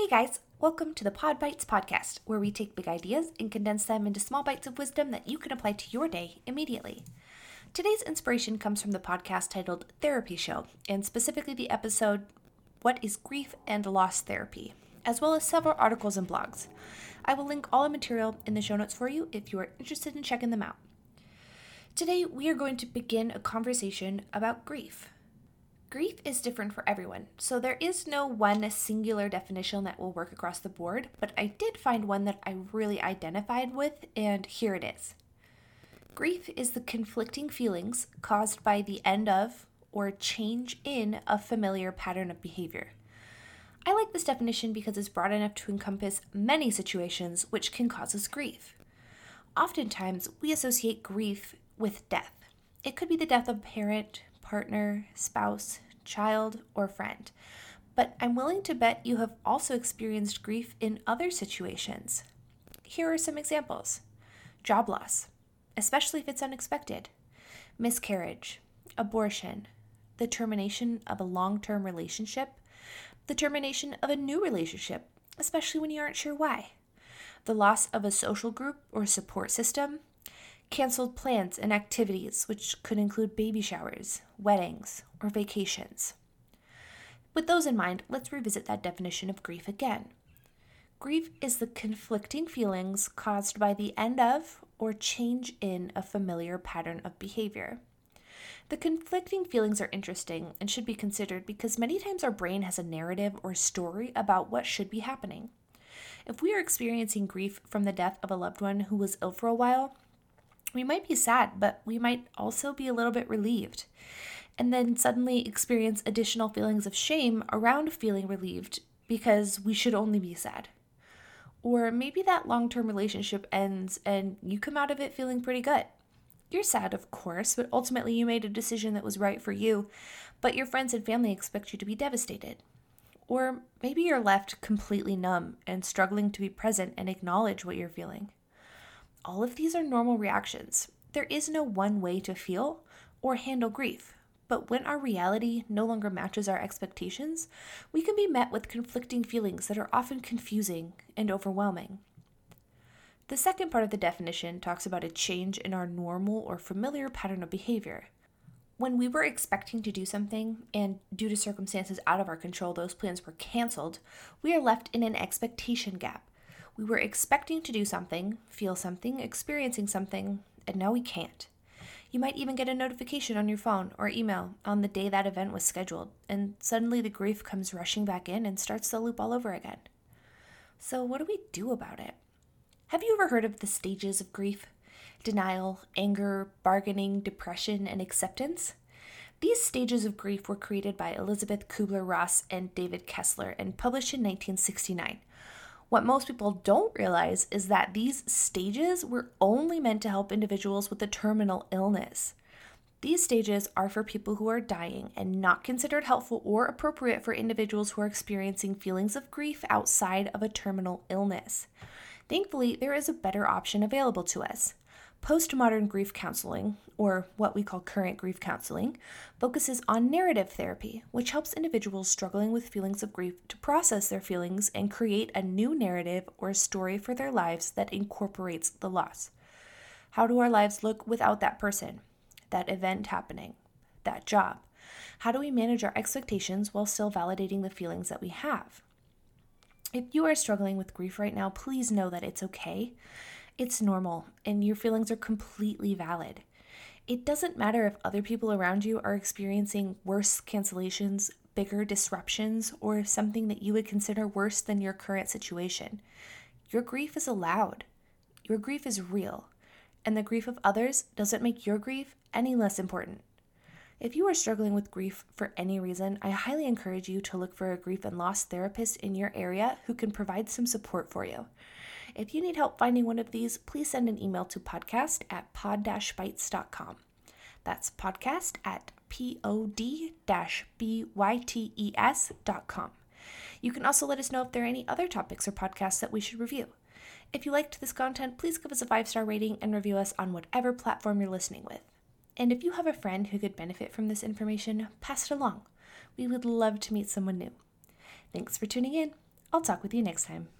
Hey guys, welcome to the Pod Bites podcast, where we take big ideas and condense them into small bites of wisdom that you can apply to your day immediately. Today's inspiration comes from the podcast titled Therapy Show, and specifically the episode, What is Grief and Loss Therapy, as well as several articles and blogs. I will link all the material in the show notes for you if you are interested in checking them out. Today, we are going to begin a conversation about grief. Grief is different for everyone, so there is no one singular definition that will work across the board, but I did find one that I really identified with, and here it is. Grief is the conflicting feelings caused by the end of or change in a familiar pattern of behavior. I like this definition because it's broad enough to encompass many situations which can cause us grief. Oftentimes, we associate grief with death. It could be the death of a parent, partner, spouse, child, or friend. But I'm willing to bet you have also experienced grief in other situations. Here are some examples. Job loss, especially if it's unexpected. Miscarriage, abortion, the termination of a long-term relationship, the termination of a new relationship, especially when you aren't sure why. The loss of a social group or support system, canceled plans and activities, which could include baby showers, weddings, or vacations. With those in mind, let's revisit that definition of grief again. Grief is the conflicting feelings caused by the end of or change in a familiar pattern of behavior. The conflicting feelings are interesting and should be considered because many times our brain has a narrative or story about what should be happening. If we are experiencing grief from the death of a loved one who was ill for a while, we might be sad, but we might also be a little bit relieved, and then suddenly experience additional feelings of shame around feeling relieved because we should only be sad. Or maybe that long-term relationship ends and you come out of it feeling pretty good. You're sad, of course, but ultimately you made a decision that was right for you, but your friends and family expect you to be devastated. Or maybe you're left completely numb and struggling to be present and acknowledge what you're feeling. All of these are normal reactions. There is no one way to feel or handle grief, but when our reality no longer matches our expectations, we can be met with conflicting feelings that are often confusing and overwhelming. The second part of the definition talks about a change in our normal or familiar pattern of behavior. When we were expecting to do something, and due to circumstances out of our control, those plans were canceled, we are left in an expectation gap. We were expecting to do something, feel something, experiencing something, and now we can't. You might even get a notification on your phone or email on the day that event was scheduled, and suddenly the grief comes rushing back in and starts the loop all over again. So what do we do about it? Have you ever heard of the stages of grief? Denial, anger, bargaining, depression, and acceptance? These stages of grief were created by Elizabeth Kubler-Ross and David Kessler and published in 1969. What most people don't realize is that these stages were only meant to help individuals with a terminal illness. These stages are for people who are dying and not considered helpful or appropriate for individuals who are experiencing feelings of grief outside of a terminal illness. Thankfully, there is a better option available to us. Postmodern grief counseling, or what we call current grief counseling, focuses on narrative therapy, which helps individuals struggling with feelings of grief to process their feelings and create a new narrative or story for their lives that incorporates the loss. How do our lives look without that person, that event happening, that job? How do we manage our expectations while still validating the feelings that we have? If you are struggling with grief right now, please know that it's okay. It's normal, and your feelings are completely valid. It doesn't matter if other people around you are experiencing worse cancellations, bigger disruptions, or something that you would consider worse than your current situation. Your grief is allowed. Your grief is real, and the grief of others doesn't make your grief any less important. If you are struggling with grief for any reason, I highly encourage you to look for a grief and loss therapist in your area who can provide some support for you. If you need help finding one of these, please send an email to podcast@pod-bites.com. That's podcast@pod-bytes.com. You can also let us know if there are any other topics or podcasts that we should review. If you liked this content, please give us a 5-star rating and review us on whatever platform you're listening with. And if you have a friend who could benefit from this information, pass it along. We would love to meet someone new. Thanks for tuning in. I'll talk with you next time.